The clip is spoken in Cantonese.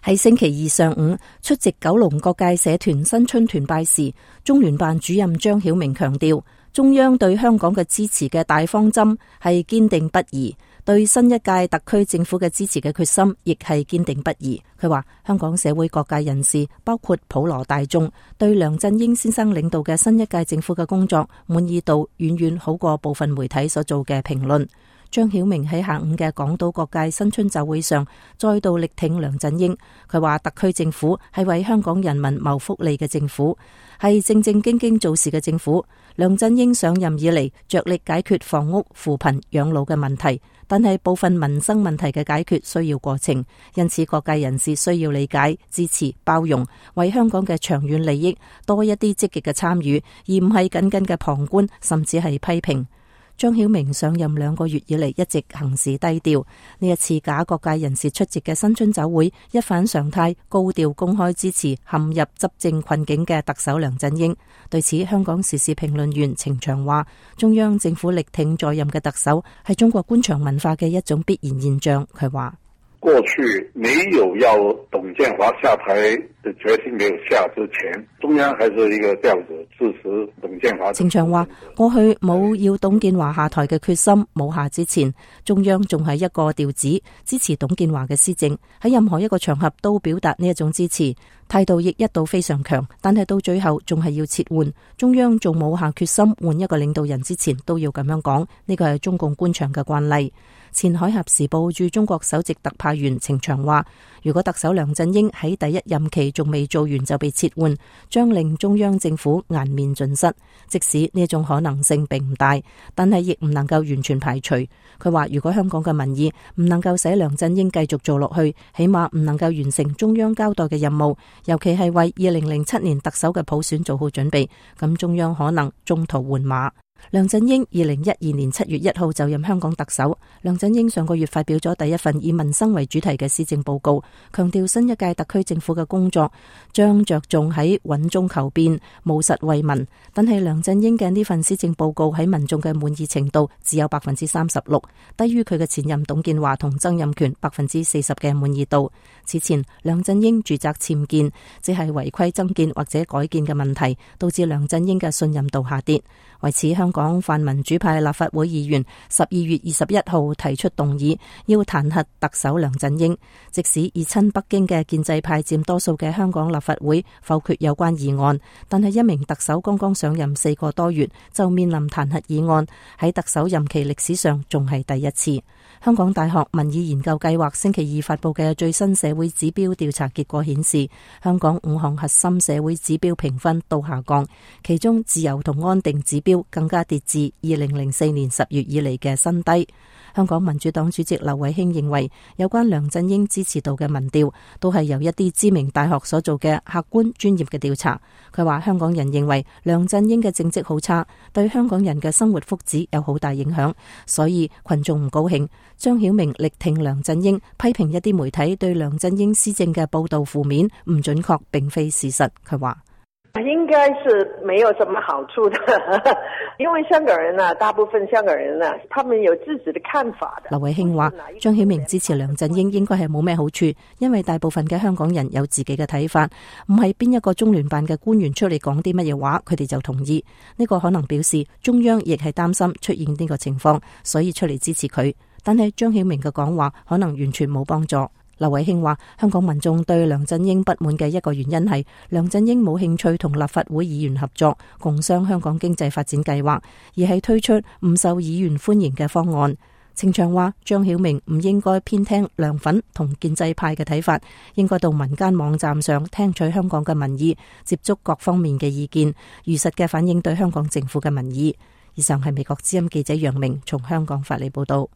喺星期二上午出席九龍各界社團新春團拜時，中聯辦主任張曉明強調，中央對香港嘅支持嘅大方針係堅定不移，對新一屆特區政府嘅支持嘅決心亦係堅定不移。佢話香港社會各界人士，包括普羅大眾，對梁振英先生領導嘅新一屆政府嘅工作滿意度遠遠好過部分媒體所做嘅評論。張曉明喺下午嘅港島各界新春酒會上再度力挺梁振英。佢話特區政府係為香港人民謀福利嘅政府，係正正經經做事嘅政府。梁振英上任以嚟着力解決房屋、扶貧、養老嘅問題，但係部分民生問題嘅解決需要過程，因此各界人士需要理解、支持、包容，為香港嘅長遠利益多一啲積極嘅參與，而唔係僅僅嘅旁觀，甚至係批評。張曉明上任2個月以嚟一直行事低調，呢一次假各界人士出席嘅新春酒會，一反常態，高調公開支持陷入執政困境嘅特首梁振英。對此，香港時事評論員程翔話，中央政府力挺在任嘅特首係中國官場文化嘅一種必然現象。佢話， 過去沒有要董建華下台的決心沒有下之前，中央還是一個調子支持董建華。 程翔話，過去冇要董建華下台嘅決心冇下之前，中央仲係一個調子支持董建華嘅施政，喺任何一個場合都表達呢一種支持，態度亦一度非常強，但係到最後仲係要撤換，中央仲冇下決心換一個領導人之前都要咁樣講，呢個係中共官場嘅慣例。前海峽時報駐中國首席特派員程翔話，如果特首梁振英喺第一任期仲未做完就被撤換，將令中央政府顏面盡失。即使呢種可能性並唔大，但係亦唔能夠完全排除。佢話如果香港嘅民意唔能夠使梁振英繼續做落去，起碼唔能夠完成中央交代嘅任務，尤其係為2007年特首嘅普選做好準備，咁中央可能中途換馬。梁振英2012年7月1號就任香港特首。梁振英上個月發表咗第一份以民生為主題嘅施政報告，強調新一屆特區政府嘅工作將着重喺穩中求變、務實為民。但係梁振英嘅呢份施政報告喺民眾嘅滿意程度只有36%，低於佢嘅前任董建華同曾蔭權40%嘅滿意度。此前，梁振英住宅僭建，即係違規增建或者改建嘅問題，導致梁振英嘅信任度下跌。為此，香港泛民主派立法會議員12月21號提出動議，要彈劾特首梁振英。即使以親北京嘅建制派佔多數嘅香港立法會否決有關議案，但係一名特首剛剛上任4個多月就面臨彈劾議案，喺特首任期歷史上仲係第一次。香港大學民意研究計劃星期二發布嘅最新社會指標調查結果顯示，香港5項核心社會指標評分都下降，其中自由同安定指標更加跌至2004年10月以嚟嘅新低。香港民主黨主席劉慧卿認為，有關梁振英支持度嘅民調都係由一啲知名大學所做嘅客觀專業嘅調查。佢話香港人認為梁振英嘅政績好差，對香港人嘅生活福祉有好大影響，所以群眾唔高興。張曉明力挺梁振英，批評一啲媒體對梁振英施政嘅報道負面、唔準確，並非事實。佢話應該是沒有什麼好處的，因為香港人啊，大部分香港人啊，他們有自己的看法的。 劉慧卿話，張曉明支持梁振英應該係冇咩好處，因為大部分嘅香港人有自己嘅睇法，唔係邊一個中聯辦嘅官員出嚟講啲乜嘢話，佢哋就同意。呢個可能表示中央亦係擔心出現呢個情況，所以出嚟支持佢。但係張曉明嘅講話可能完全冇幫助。劉慧卿話，香港民眾對梁振英不滿嘅一個原因係梁振英冇興趣同立法會議員合作，共商香港經濟發展計劃，而係推出唔受議員歡迎嘅方案。程翔話，張曉明唔應該偏聽梁粉同建制派嘅睇法，應該到民間網站上聽取香港嘅民意，接觸各方面嘅意見，如實嘅反映對香港政府嘅民意。以上係美國之音記者楊明從香港發嚟報道。